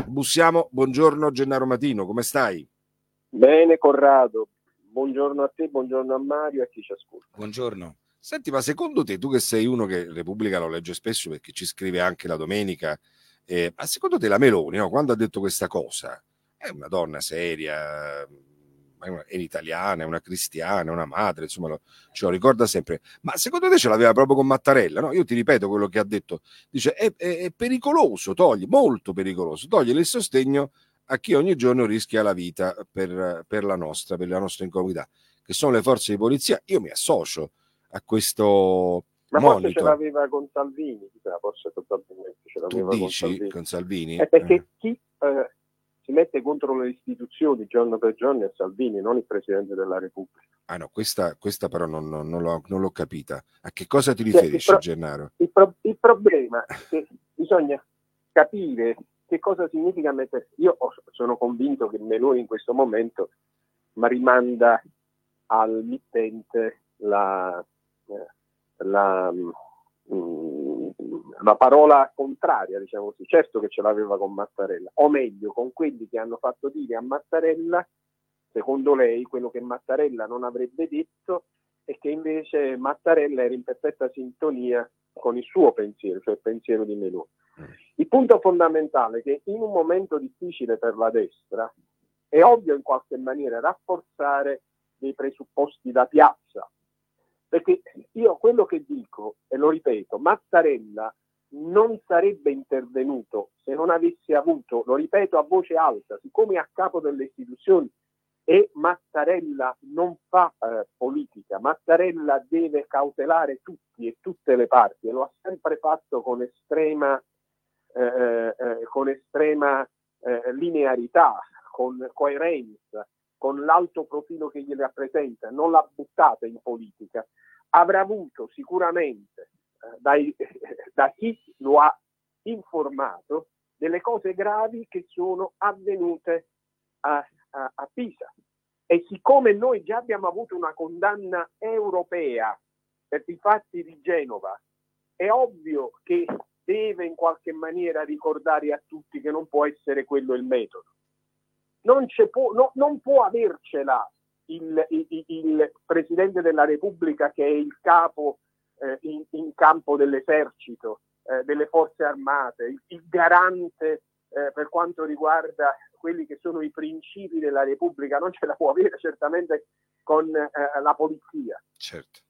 bussiamo. Buongiorno Gennaro Matino, come stai? Bene Corrado, buongiorno a te, buongiorno a Mario e a chi ci ascolta. Buongiorno. Senti, ma secondo te, tu che sei uno che Repubblica lo legge spesso perché ci scrive anche la domenica, ma secondo te la Meloni, no, quando ha detto questa cosa, è una donna seria, è un'italiana, è una cristiana, è una madre, insomma, ce lo ricorda sempre, ma secondo te ce l'aveva proprio con Mattarella? No? Io ti ripeto quello che ha detto, dice è pericoloso, molto pericoloso, togliere il sostegno a chi ogni giorno rischia la vita per la nostra incolumità, che sono le forze di polizia. Io mi associo a questo ma monito. Forse ce l'aveva con Salvini, forse probabilmente ce l'aveva. Tu dici con Salvini? È perché chi si mette contro le istituzioni giorno per giorno è Salvini, non il Presidente della Repubblica. Ah no, questa però non l'ho capita. A che cosa ti riferisci, Gennaro? Il problema è che bisogna capire che cosa significa mettere. Io sono convinto che Meloni in questo momento rimanda al mittente la parola contraria, diciamo così. Certo che ce l'aveva con Mattarella, o meglio con quelli che hanno fatto dire a Mattarella, secondo lei, quello che Mattarella non avrebbe detto, e che invece Mattarella era in perfetta sintonia con il suo pensiero, cioè il pensiero di Meloni. Il punto fondamentale è che in un momento difficile per la destra è ovvio in qualche maniera rafforzare dei presupposti da piazza, perché io quello che dico, e lo ripeto, Mattarella non sarebbe intervenuto se non avesse avuto, lo ripeto a voce alta, siccome è a capo delle istituzioni e Mattarella non fa politica, Mattarella deve cautelare tutti e tutte le parti e lo ha sempre fatto con estrema linearità, con coerenza, con l'alto profilo che gli rappresenta, non l'ha buttata in politica, avrà avuto sicuramente da chi lo ha informato delle cose gravi che sono avvenute a Pisa. E siccome noi già abbiamo avuto una condanna europea per i fatti di Genova, è ovvio che deve in qualche maniera ricordare a tutti che non può essere quello il metodo. Non può avercela il Presidente della Repubblica, che è il capo in campo dell'esercito, delle forze armate, il garante per quanto riguarda quelli che sono i principi della Repubblica, non ce la può avere certamente con la polizia. Certo.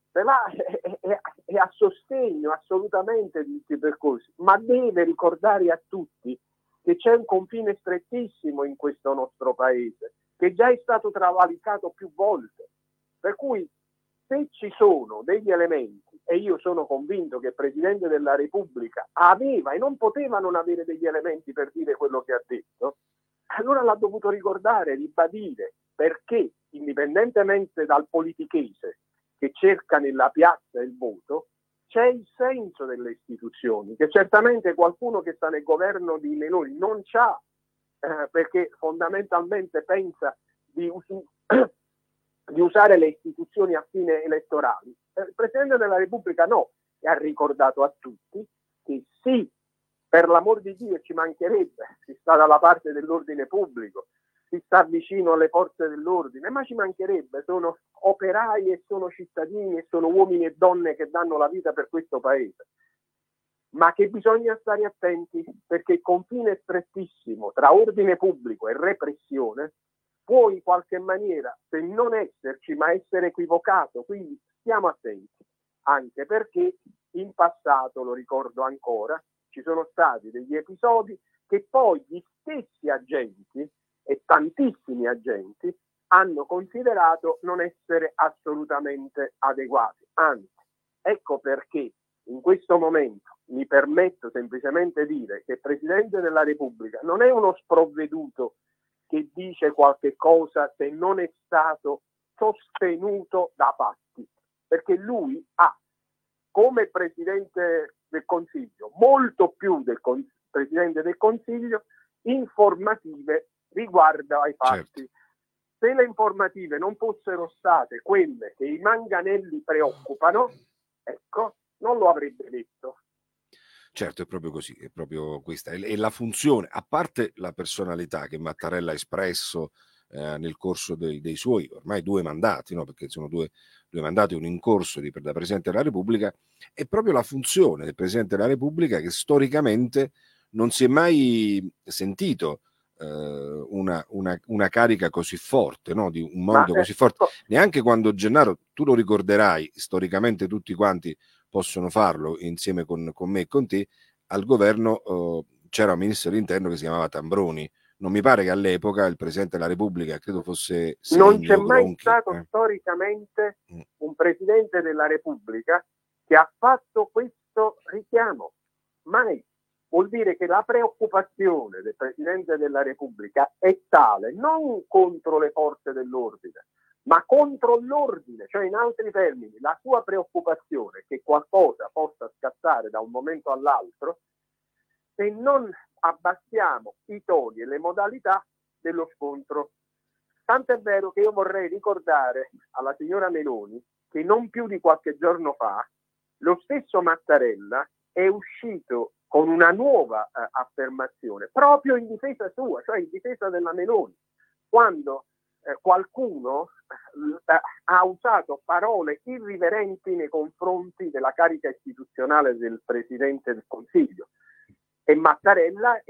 È a sostegno assolutamente di questi percorsi, ma deve ricordare a tutti che c'è un confine strettissimo in questo nostro paese, che già è stato travalicato più volte, per cui se ci sono degli elementi, e io sono convinto che il Presidente della Repubblica aveva e non poteva non avere degli elementi per dire quello che ha detto, allora l'ha dovuto ricordare, ribadire, perché indipendentemente dal politichese che cerca nella piazza il voto, c'è il senso delle istituzioni, che certamente qualcuno che sta nel governo di Meloni non c'ha, perché fondamentalmente pensa di usare le istituzioni a fine elettorali. Il Presidente della Repubblica no, e ha ricordato a tutti che sì, per l'amor di Dio, ci mancherebbe, si sta dalla parte dell'ordine pubblico, si sta vicino alle forze dell'ordine, ma ci mancherebbe, sono operai e sono cittadini e sono uomini e donne che danno la vita per questo paese, ma che bisogna stare attenti perché il confine strettissimo tra ordine pubblico e repressione può in qualche maniera, se non esserci, ma essere equivocato, quindi stiamo attenti, anche perché in passato, lo ricordo ancora, ci sono stati degli episodi che poi gli stessi agenti e tantissimi agenti hanno considerato non essere assolutamente adeguati. Anzi, ecco perché in questo momento mi permetto semplicemente di dire che il Presidente della Repubblica non è uno sprovveduto che dice qualche cosa se non è stato sostenuto da fatti, perché lui ha, come Presidente del Consiglio, molto più del Presidente del Consiglio, informative riguardo ai fatti. Certo. Se le informative non fossero state quelle che i manganelli preoccupano, ecco, non lo avrebbe detto. Certo, è proprio così, è proprio questa. E la funzione, a parte la personalità che Mattarella ha espresso nel corso dei suoi ormai 2 mandati, no? Perché sono due mandati, uno in corso da Presidente della Repubblica, è proprio la funzione del Presidente della Repubblica che storicamente non si è mai sentito una carica così forte, no? Di un Ma monito così forte. Neanche quando Gennaro, tu lo ricorderai, storicamente tutti quanti possono farlo insieme con me e con te, al governo c'era un ministro dell'interno che si chiamava Tambroni. Non mi pare che all'epoca il Presidente della Repubblica, credo fosse non c'è Segni o mai Gronchi. stato storicamente un Presidente della Repubblica che ha fatto questo richiamo. Mai. Vuol dire che la preoccupazione del Presidente della Repubblica è tale, non contro le forze dell'ordine, ma contro l'ordine, cioè in altri termini, la sua preoccupazione che qualcosa possa scattare da un momento all'altro, se non abbassiamo i toni e le modalità dello scontro. Tant'è vero che io vorrei ricordare alla signora Meloni che non più di qualche giorno fa lo stesso Mattarella è uscito con una nuova affermazione proprio in difesa sua, cioè in difesa della Meloni, quando qualcuno ha usato parole irriverenti nei confronti della carica istituzionale del Presidente del Consiglio. E Mattarella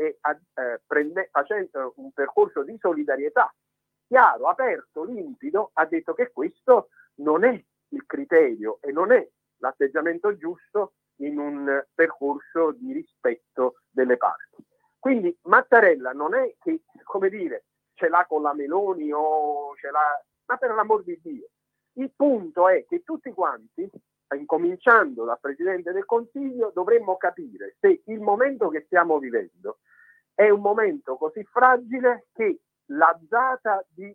facendo un percorso di solidarietà chiaro, aperto, limpido, ha detto che questo non è il criterio e non è l'atteggiamento giusto in un percorso di rispetto delle parti. Quindi Mattarella non è che, come dire, ce l'ha con la Meloni o ce l'ha, ma per l'amor di Dio. Il punto è che tutti quanti, incominciando dal Presidente del Consiglio, dovremmo capire se il momento che stiamo vivendo è un momento così fragile che la data di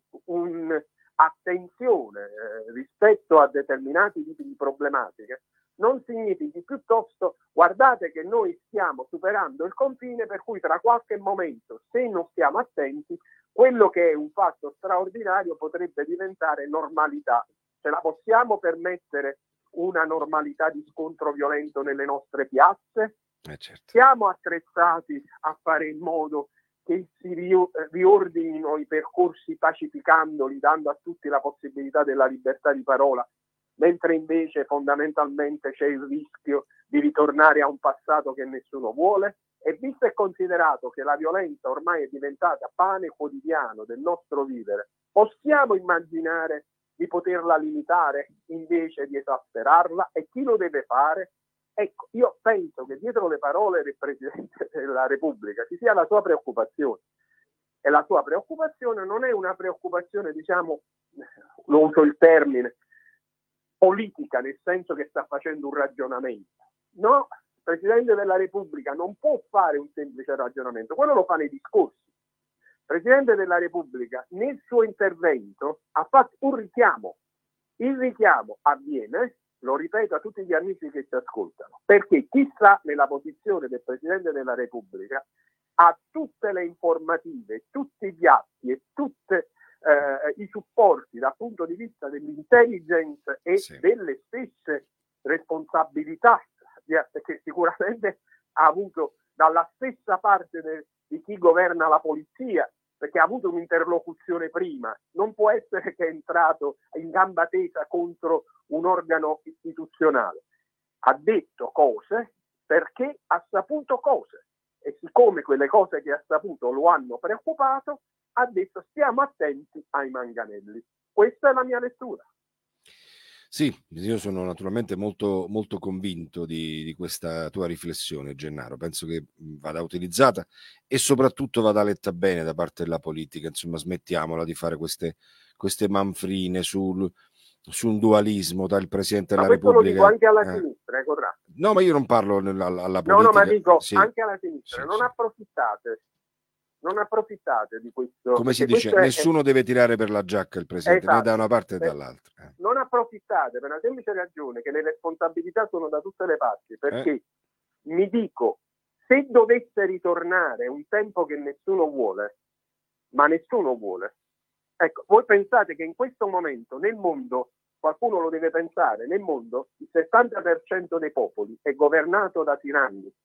un'attenzione rispetto a determinati tipi di problematiche non significhi piuttosto guardate che noi stiamo superando il confine per cui tra qualche momento, se non stiamo attenti, quello che è un fatto straordinario potrebbe diventare normalità. Ce la possiamo permettere una normalità di scontro violento nelle nostre piazze? Certo. Siamo attrezzati a fare in modo che si riordinino i percorsi pacificandoli, dando a tutti la possibilità della libertà di parola, mentre invece fondamentalmente c'è il rischio di ritornare a un passato che nessuno vuole? E visto e considerato che la violenza ormai è diventata pane quotidiano del nostro vivere, possiamo immaginare di poterla limitare invece di esasperarla? E chi lo deve fare? Ecco, io penso che dietro le parole del Presidente della Repubblica ci sia la sua preoccupazione. E la sua preoccupazione non è una preoccupazione, diciamo, lo uso il termine, politica, nel senso che sta facendo un ragionamento. No, il Presidente della Repubblica non può fare un semplice ragionamento, quello lo fa nei discorsi. Il Presidente della Repubblica nel suo intervento ha fatto un richiamo. Il richiamo avviene, lo ripeto a tutti gli amici che ci ascoltano, perché chi sta nella posizione del Presidente della Repubblica ha tutte le informative, tutti gli atti e tutti i supporti dal punto di vista dell'intelligence e delle stesse responsabilità che sicuramente ha avuto dalla stessa parte di chi governa la polizia, perché ha avuto un'interlocuzione prima, non può essere che è entrato in gamba tesa contro un organo istituzionale. Ha detto cose perché ha saputo cose e siccome quelle cose che ha saputo lo hanno preoccupato, ha detto stiamo attenti ai manganelli. Questa è la mia lettura. Sì, io sono naturalmente molto, molto convinto di questa tua riflessione, Gennaro. Penso che vada utilizzata e soprattutto vada letta bene da parte della politica. Insomma, smettiamola di fare queste manfrine sul dualismo tra il Presidente della Repubblica. Ma questo lo dico anche alla sinistra, Corrado. No, ma io non parlo alla politica. No, ma dico sì, anche alla sinistra. sì, non approfittate. Non approfittate di questo. Come si dice, nessuno deve tirare per la giacca il Presidente, né da una parte né dall'altra. Non approfittate per una semplice ragione che le responsabilità sono da tutte le parti, perché mi dico, se dovesse ritornare un tempo che nessuno vuole, ma nessuno vuole, ecco, voi pensate che in questo momento nel mondo, qualcuno lo deve pensare, nel mondo il 70% dei popoli è governato da tiranni.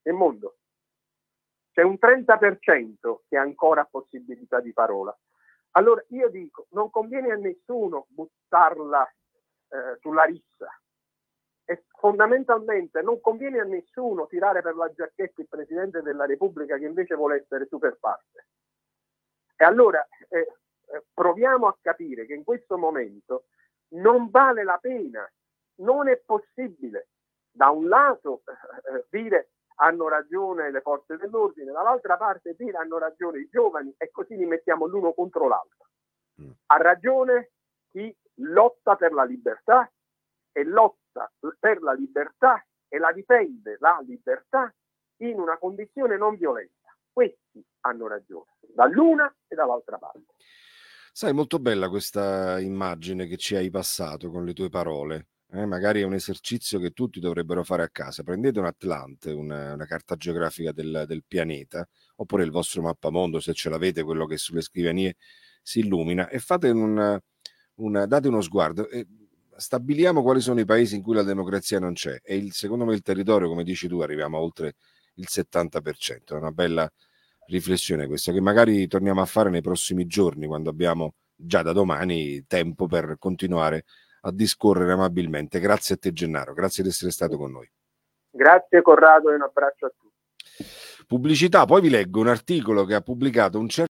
nel mondo. C'è un 30% che ha ancora possibilità di parola. Allora io dico, non conviene a nessuno buttarla sulla rissa, e fondamentalmente non conviene a nessuno tirare per la giacchetta il Presidente della Repubblica che invece vuole essere super parte. E allora proviamo a capire che in questo momento non vale la pena, non è possibile da un lato dire hanno ragione le forze dell'ordine, dall'altra parte dire hanno ragione i giovani, e così li mettiamo l'uno contro l'altro. Ha ragione chi lotta per la libertà e lotta per la libertà e la difende la libertà in una condizione non violenta. Questi hanno ragione, dall'una e dall'altra parte. Sai, molto bella questa immagine che ci hai passato con le tue parole. Magari è un esercizio che tutti dovrebbero fare a casa. Prendete un Atlante, una carta geografica del pianeta, oppure il vostro mappamondo, se ce l'avete, quello che sulle scrivanie si illumina, e fate date uno sguardo. Stabiliamo quali sono i paesi in cui la democrazia non c'è. E secondo me il territorio, come dici tu, arriviamo a oltre il 70%. È una bella riflessione questa, che magari torniamo a fare nei prossimi giorni, quando abbiamo già da domani tempo per continuare a discorrere amabilmente. Grazie a te, Gennaro, grazie di essere stato con noi. Grazie Corrado e un abbraccio a tutti. Pubblicità, poi vi leggo un articolo che ha pubblicato un certo